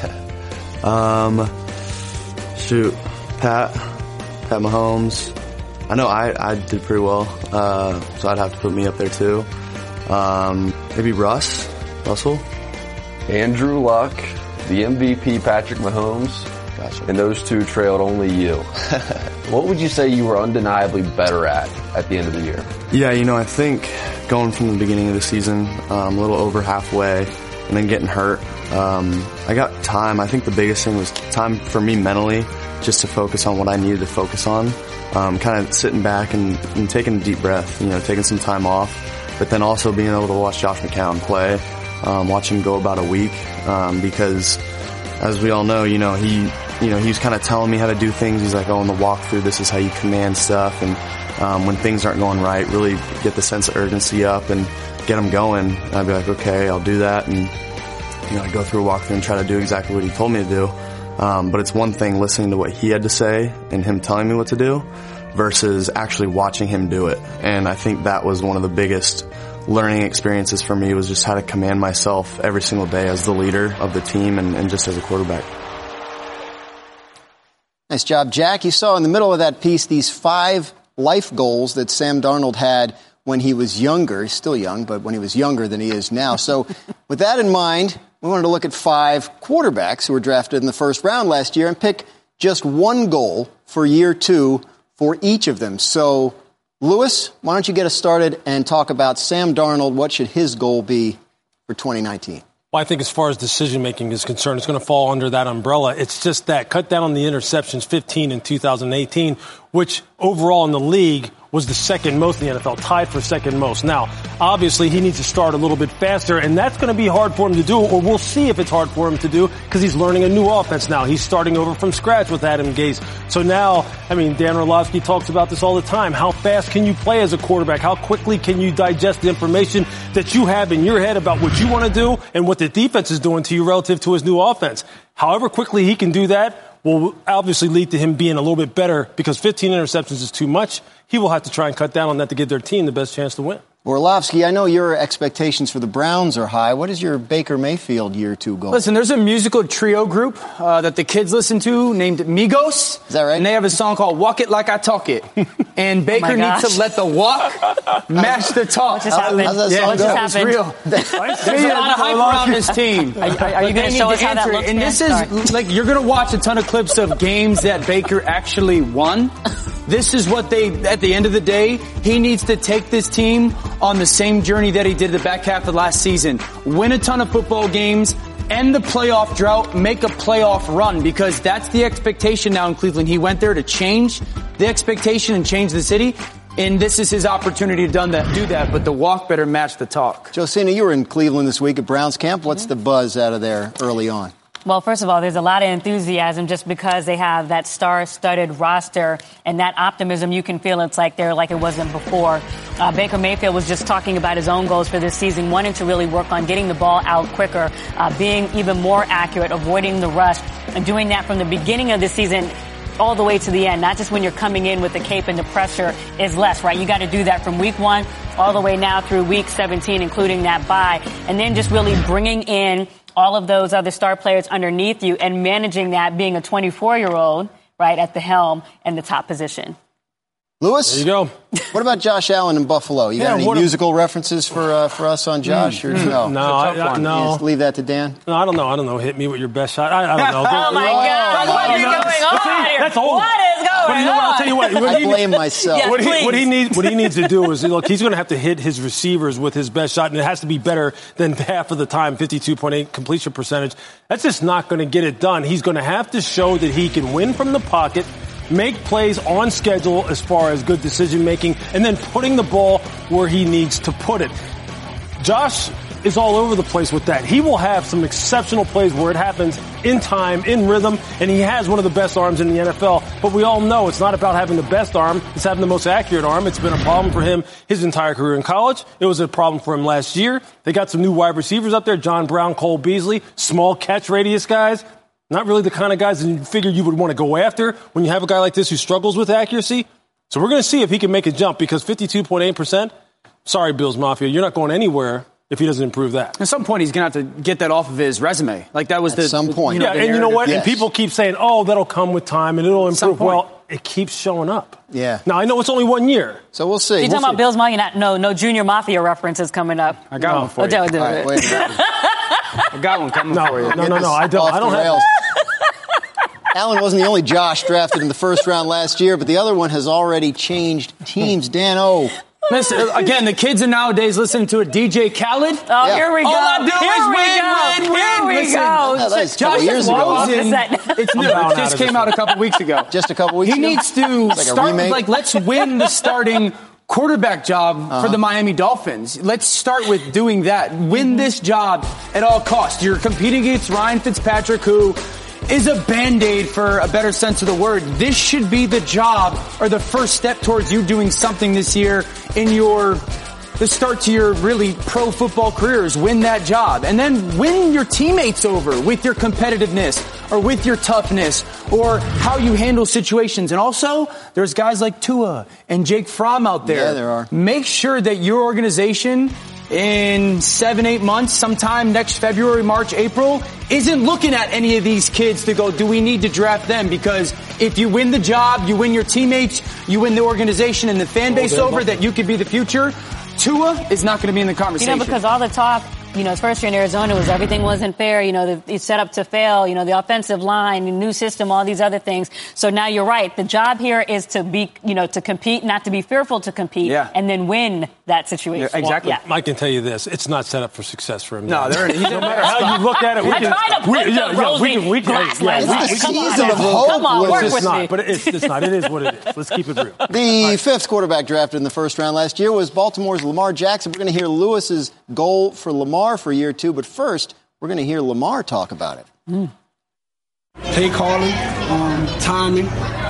Speaker 20: Pat Mahomes. I know I did pretty well, so I'd have to put me up there too. Maybe Russell.
Speaker 19: Andrew Luck, the MVP Patrick Mahomes, and those 2 trailed only you. What would you say you were undeniably better at the end of the year?
Speaker 20: Yeah, I think going from the beginning of the season, a little over halfway, and then getting hurt, I got time. I think the biggest thing was time for me mentally, just to focus on what I needed to focus on. Kind of sitting back and taking a deep breath, taking some time off, but then also being able to watch Josh McCown play, watch him go about a week, because as we all know, he was kind of telling me how to do things. He's like, in the walkthrough, this is how you command stuff. And when things aren't going right, really get the sense of urgency up and get them going. And I'd be like, okay, I'll do that. And, I go through a walkthrough and try to do exactly what he told me to do. But it's one thing listening to what he had to say and him telling me what to do versus actually watching him do it. And I think that was one of the biggest learning experiences for me, was just how to command myself every single day as the leader of the team and just as a quarterback.
Speaker 2: Nice job, Jack. You saw in the middle of that piece these 5 life goals that Sam Darnold had when he was younger. He's still young, but when he was younger than he is now. So with that in mind, we wanted to look at 5 quarterbacks who were drafted in the first round last year and pick just one goal for year 2 for each of them. So, Lewis, why don't you get us started and talk about Sam Darnold? What should his goal be for 2019?
Speaker 5: Well, I think as far as decision-making is concerned, it's going to fall under that umbrella. It's just that cut down on the interceptions, 15 in 2018, which overall in the league was the second most in the NFL, tied for second most. Now, obviously, he needs to start a little bit faster, and that's going to be hard for him to do, or we'll see if it's hard for him to do, because he's learning a new offense now. He's starting over from scratch with Adam Gase. So now, Dan Orlovsky talks about this all the time. How fast can you play as a quarterback? How quickly can you digest the information that you have in your head about what you want to do and what the defense is doing to you relative to his new offense? However quickly he can do that will obviously lead to him being a little bit better, because 15 interceptions is too much. He will have to try and cut down on that to give their team the best chance to win.
Speaker 2: Orlovsky, I know your expectations for the Browns are high. What is your Baker Mayfield year 2 goal?
Speaker 6: Listen, there's a musical trio group that the kids listen to named Migos.
Speaker 2: Is that right?
Speaker 6: And they have a song called Walk It Like I Talk It. And Baker needs to let the walk match the talk.
Speaker 4: How's that
Speaker 6: song go? It's real. There's a lot of hype around this team.
Speaker 4: Are you going to show us how that looks?
Speaker 6: And this is, you're going to watch a ton of clips of games that Baker actually won. This is what at the end of the day, he needs to take this team on the same journey that he did the back half of last season. Win a ton of football games, end the playoff drought, make a playoff run, because that's the expectation now in Cleveland. He went there to change the expectation and change the city, and this is his opportunity to do that, but the walk better match the talk.
Speaker 2: Josina, you were in Cleveland this week at Browns camp. What's the buzz out of there early on?
Speaker 4: Well, first of all, there's a lot of enthusiasm just because they have that star-studded roster and that optimism. You can feel it's like they're like it wasn't before. Baker Mayfield was just talking about his own goals for this season, wanting to really work on getting the ball out quicker, being even more accurate, avoiding the rush, and doing that from the beginning of the season all the way to the end, not just when you're coming in with the cape and the pressure is less, right? You got to do that from week 1 all the way now through week 17, including that bye, and then just really bringing in all of those other star players underneath you and managing that, being a 24-year-old, right, at the helm and the top position.
Speaker 2: Lewis?
Speaker 5: There you go.
Speaker 2: What about Josh Allen in Buffalo? You got any musical references for us on Josh? Or no?
Speaker 5: No.
Speaker 2: Just leave that to Dan?
Speaker 5: No, I don't know. Hit me with your best shot. I don't know.
Speaker 4: Oh, my God. What is going on here?
Speaker 5: That's old.
Speaker 4: What is going on?
Speaker 5: I'll tell you what.
Speaker 2: I blame myself.
Speaker 4: Yes,
Speaker 5: what he needs to do is, look, he's going to have to hit his receivers with his best shot, and it has to be better than half of the time, 52.8 completion percentage. That's just not going to get it done. He's going to have to show that he can win from the pocket, make plays on schedule as far as good decision-making, and then putting the ball where he needs to put it. Josh is all over the place with that. He will have some exceptional plays where it happens in time, in rhythm, and he has one of the best arms in the NFL. But we all know it's not about having the best arm. It's having the most accurate arm. It's been a problem for him his entire career in college. It was a problem for him last year. They got some new wide receivers up there, John Brown, Cole Beasley, small catch radius guys. Not really the kind of guys that you figure you would want to go after when you have a guy like this who struggles with accuracy. So we're going to see if he can make a jump because 52.8%, sorry, Bills Mafia, you're not going anywhere if he doesn't improve that.
Speaker 6: At some point, he's going to have to get that off of his resume. Like that was
Speaker 2: at some point.
Speaker 5: Yeah, and you know what? Yes. And people keep saying, oh, that'll come with time and it'll improve. Well, it keeps showing up.
Speaker 2: Yeah.
Speaker 5: Now, I know it's only 1 year.
Speaker 2: So we'll see.
Speaker 4: You're talking about Bills Mafia? No Junior Mafia references coming up.
Speaker 6: I got one for you.
Speaker 2: All right, wait a minute.
Speaker 6: I got one coming for you.
Speaker 5: No, I don't have
Speaker 2: Allen wasn't the only Josh drafted in the first round last year, but the other one has already changed teams. Dan O.
Speaker 6: Listen, again, the kids are nowadays listening to a DJ Khaled.
Speaker 4: Oh, yeah. Here we go.
Speaker 6: All I do is win.
Speaker 4: Here we go.
Speaker 2: That was a couple years ago.
Speaker 6: It's new. It just came out a couple weeks ago.
Speaker 2: Just a couple weeks ago?
Speaker 6: He needs to start with, like, let's win the starting quarterback job for the Miami Dolphins. Let's start with doing that. Win this job at all costs. You're competing against Ryan Fitzpatrick, who is a Band-Aid for a better sense of the word. This should be the job or the first step towards you doing something this year in the start to your really pro football careers. Win that job. And then win your teammates over with your competitiveness or with your toughness or how you handle situations. And also, there's guys like Tua and Jake Fromm out there.
Speaker 2: Yeah, there are.
Speaker 6: Make sure that your organization in 7-8 months, sometime next February, March, April, isn't looking at any of these kids to go, do we need to draft them? Because if you win the job, you win your teammates, you win the organization and the fan base over that you could be the future, Tua is not going to be in the conversation.
Speaker 4: Because all the talk, his first year in Arizona was everything wasn't fair. He's set up to fail, the offensive line, the new system, all these other things. So now you're right. The job here is to be, to compete, not to be fearful to compete, and then win that situation.
Speaker 6: Yeah, exactly.
Speaker 4: Well,
Speaker 5: I can tell you this. It's not set up for success for him.
Speaker 6: No,
Speaker 5: no matter how you look at it, we can.
Speaker 2: Season of hope.
Speaker 4: Come on, work with
Speaker 5: not,
Speaker 4: me.
Speaker 5: But it's not. It is what it is. Let's keep it real.
Speaker 2: The fifth quarterback drafted in the first round last year was Baltimore's Lamar Jackson. We're going to hear Lewis's goal for Lamar for year 2, but first, we're going to hear Lamar talk about it.
Speaker 1: Play calling, timing.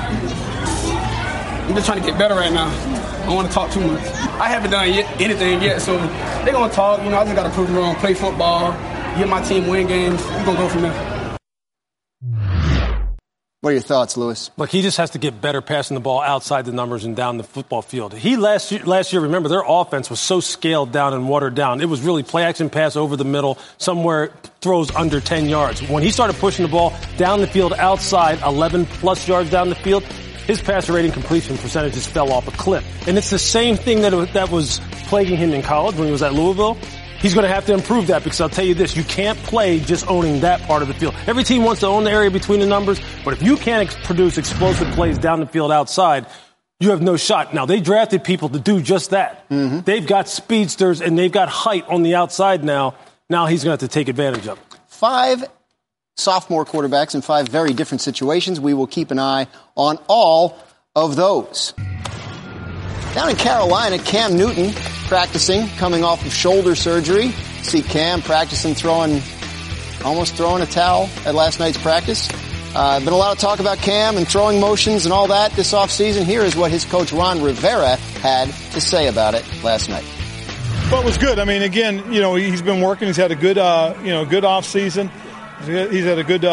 Speaker 1: I'm just trying to get better right now. I don't want to talk too much. I haven't done anything yet, so they're going to talk. I just got to prove them wrong, play football, get my team win games. We're going to go from there.
Speaker 2: What are your thoughts, Lewis?
Speaker 5: Look, he just has to get better passing the ball outside the numbers and down the football field. He last year, remember, their offense was so scaled down and watered down. It was really play action pass over the middle, somewhere throws under 10 yards. When he started pushing the ball down the field outside, 11-plus yards down the field, his passer rating completion percentages fell off a cliff. And it's the same thing that was plaguing him in college when he was at Louisville. He's going to have to improve that because I'll tell you this, you can't play just owning that part of the field. Every team wants to own the area between the numbers, but if you can't produce explosive plays down the field outside, you have no shot. Now, they drafted people to do just that. Mm-hmm. They've got speedsters and they've got height on the outside now. Now he's going to have to take advantage of it.
Speaker 2: 5 sophomore quarterbacks in 5 very different situations. We will keep an eye on all of those. Down in Carolina, Cam Newton practicing, coming off of shoulder surgery. See Cam practicing almost throwing a towel at last night's practice. Been a lot of talk about Cam and throwing motions and all that this offseason. Here is what his coach Ron Rivera had to say about it last night.
Speaker 22: Well, it was good. I mean, again, he's been working. He's had a good, good offseason. He's had a good,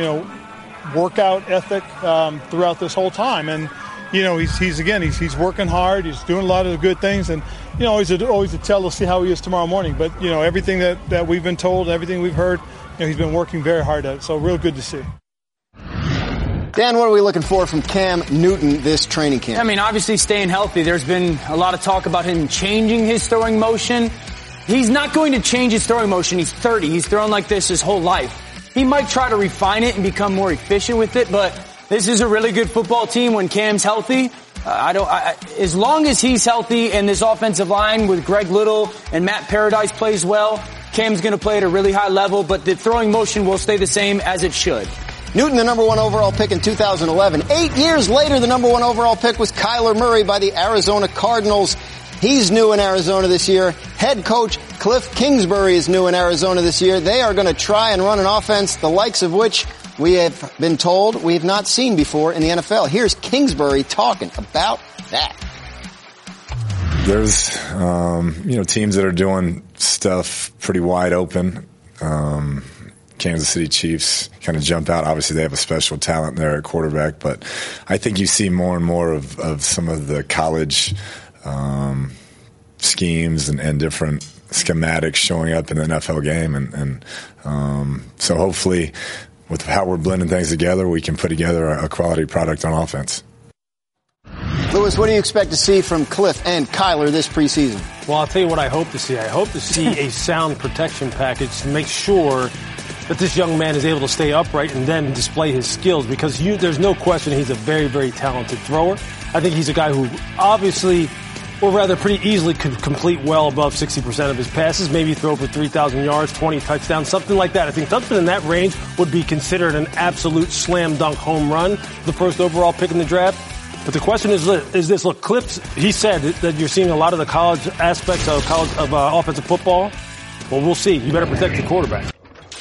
Speaker 22: workout ethic throughout this whole time. And he's working hard. He's doing a lot of good things, and always a tell. We'll see how he is tomorrow morning. But everything that we've been told, everything we've heard, he's been working very hard at it. So real good to see.
Speaker 2: Dan, what are we looking for from Cam Newton this training camp?
Speaker 6: I mean, obviously staying healthy. There's been a lot of talk about him changing his throwing motion. He's not going to change his throwing motion. He's 30. He's thrown like this his whole life. He might try to refine it and become more efficient with it, but this is a really good football team when Cam's healthy. As long as he's healthy and this offensive line with Greg Little and Matt Paradise plays well, Cam's going to play at a really high level, but the throwing motion will stay the same as it should.
Speaker 2: Newton, the number 1 overall pick in 2011. 8 years later, the number 1 overall pick was Kyler Murray by the Arizona Cardinals. He's new in Arizona this year. Head coach Cliff Kingsbury is new in Arizona this year. They are going to try and run an offense the likes of which we have been told we have not seen before in the NFL. Here's Kingsbury talking about that.
Speaker 7: There's, teams that are doing stuff pretty wide open. Kansas City Chiefs kind of jump out. Obviously, they have a special talent there at quarterback, but I think you see more and more of some of the college schemes and different schematics showing up in the NFL game. And so hopefully, with how we're blending things together, we can put together a quality product on offense.
Speaker 2: Lewis, what do you expect to see from Cliff and Kyler this preseason?
Speaker 5: Well, I'll tell you what I hope to see. I hope to see a sound protection package to make sure that this young man is able to stay upright and then display his skills, because there's no question he's a very, very talented thrower. I think he's a guy who obviously, or rather pretty easily, could complete well above 60% of his passes, maybe throw for 3,000 yards, 20 touchdowns, something like that. I think something in that range would be considered an absolute slam dunk home run, the first overall pick in the draft. But the question is this. Look, Cliff, he said that you're seeing a lot of the college aspects of offensive football. Well, we'll see. You better protect the quarterback.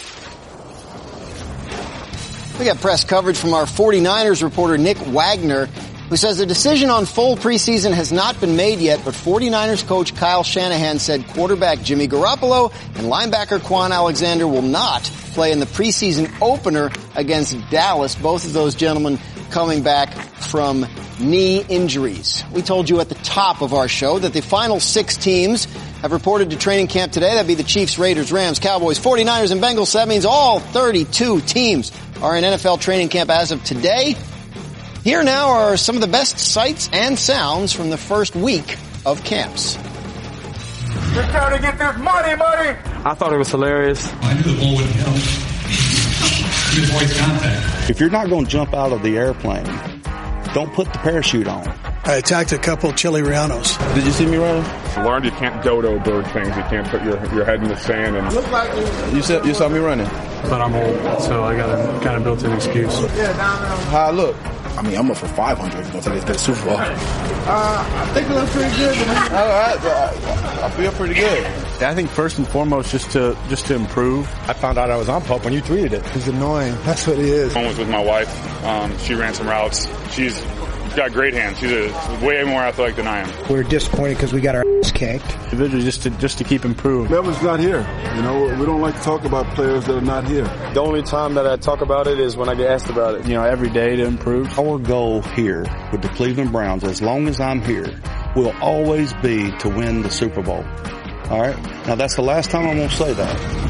Speaker 2: We got press coverage from our 49ers reporter, Nick Wagner, who says the decision on full preseason has not been made yet, but 49ers coach Kyle Shanahan said quarterback Jimmy Garoppolo and linebacker Quan Alexander will not play in the preseason opener against Dallas. Both of those gentlemen coming back from knee injuries. We told you at the top of our show that the final 6 teams have reported to training camp today. That'd be the Chiefs, Raiders, Rams, Cowboys, 49ers, and Bengals. That means all 32 teams are in NFL training camp as of today. Here now are some of the best sights and sounds from the first week of camps.
Speaker 21: We're trying to get this money.
Speaker 9: I thought it was hilarious.
Speaker 23: I knew the ball wouldn't help. Good voice contact.
Speaker 24: If you're not going to jump out of the airplane, don't put the parachute on.
Speaker 25: I attacked a couple chili Rianos.
Speaker 24: Did you see me running?
Speaker 26: I learned you can't dodo bird things. You can't put your head in the sand. And
Speaker 24: You saw me running.
Speaker 26: But I'm old, so I got a kind of built-in excuse.
Speaker 24: How I look?
Speaker 25: I mean, I'm up for 500 if we're going to take it to the Super Bowl.
Speaker 24: I think it looks pretty good. I feel pretty good.
Speaker 27: I think first and foremost, just to improve.
Speaker 25: I found out I was on pup when you tweeted it. He's annoying. That's what he is.
Speaker 26: I was with my wife. She ran some routes. She's got great hands. She's way more athletic than I am.
Speaker 25: We're disappointed because we got our ass kicked.
Speaker 27: Individually, just to keep improving.
Speaker 28: Melvin's not here. We don't like to talk about players that are not here.
Speaker 27: The only time that I talk about it is when I get asked about it. Every day to improve.
Speaker 24: Our goal here with the Cleveland Browns, as long as I'm here, will always be to win the Super Bowl. All right? Now, that's the last time I'm going to say that.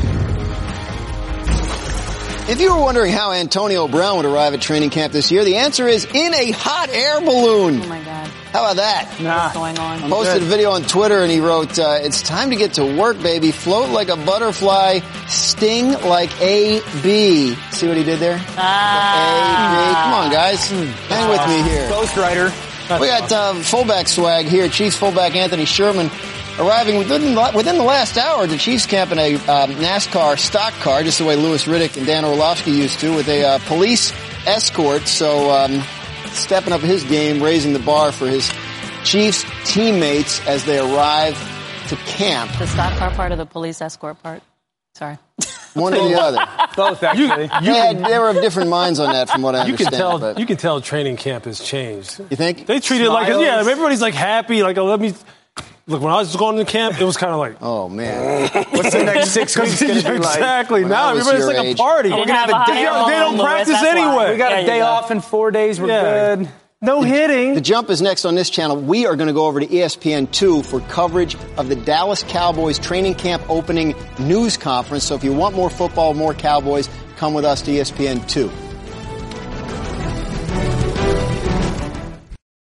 Speaker 2: If you were wondering how Antonio Brown would arrive at training camp this year, the answer is in a hot air balloon.
Speaker 4: Oh, my God.
Speaker 2: How about that?
Speaker 4: What's going on?
Speaker 2: Posted a video on Twitter, and he wrote, it's time to get to work, baby. Float like a butterfly, sting like a bee. See what he did there? A-B. Come on, guys. Hang with me here.
Speaker 6: Ghostwriter.
Speaker 2: We got fullback swag here. Chiefs fullback Anthony Sherman arriving within the last hour to Chiefs camp in a NASCAR stock car, just the way Louis Riddick and Dan Orlovsky used to, with a police escort. So stepping up his game, raising the bar for his Chiefs teammates as they arrive to camp.
Speaker 4: The stock car part or the police escort part? Sorry.
Speaker 2: One or the other.
Speaker 6: Both, actually.
Speaker 2: They were of different minds on that, from what I understand.
Speaker 5: You can tell training camp has changed.
Speaker 2: You think?
Speaker 5: They treat it like, everybody's like happy, like, let me... Look, when I was going to camp, it was kind of like,
Speaker 2: oh, man.
Speaker 6: What's the next 6 weeks going to be like?
Speaker 5: Exactly. Now everybody's like a party.
Speaker 4: We're going to have a day off.
Speaker 5: They don't practice anyway.
Speaker 6: We got a day off in 4 days. We're good. No hitting.
Speaker 2: The Jump is next on this channel. We are going to go over to ESPN2 for coverage of the Dallas Cowboys training camp opening news conference. So if you want more football, more Cowboys, come with us to ESPN2.